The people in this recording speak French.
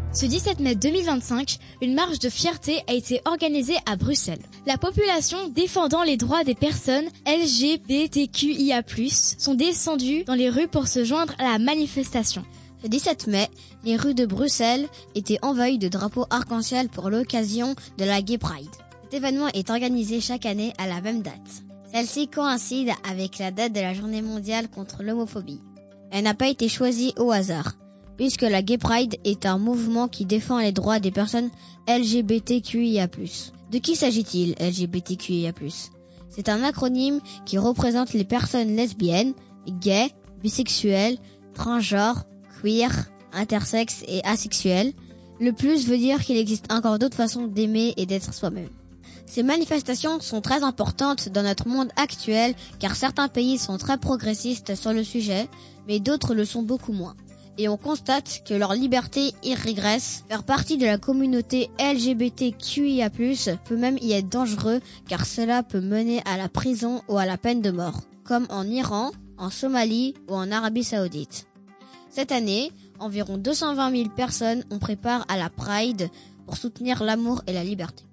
Ce 17 mai 2025, une marche de fierté a été organisée à Bruxelles. La population défendant les droits des personnes LGBTQIA+, sont descendues dans les rues pour se joindre à la manifestation. Le 17 mai, les rues de Bruxelles étaient envahies de drapeaux arc-en-ciel pour l'occasion de la Gay Pride. Cet événement est organisé chaque année à la même date. Celle-ci coïncide avec la date de la Journée mondiale contre l'homophobie. Elle n'a pas été choisie au hasard, puisque la Gay Pride est un mouvement qui défend les droits des personnes LGBTQIA+. De qui s'agit-il, LGBTQIA+? C'est un acronyme qui représente les personnes lesbiennes, gays, bisexuelles, transgenres, queer, intersexes et asexuels. Le plus veut dire qu'il existe encore d'autres façons d'aimer et d'être soi-même. Ces manifestations sont très importantes dans notre monde actuel car certains pays sont très progressistes sur le sujet, mais d'autres le sont beaucoup moins. Et on constate que leur liberté y régresse. Faire partie de la communauté LGBTQIA+, peut même y être dangereux car cela peut mener à la prison ou à la peine de mort, comme en Iran, en Somalie ou en Arabie Saoudite. Cette année, environ 220 000 personnes ont pris part à la Pride pour soutenir l'amour et la liberté.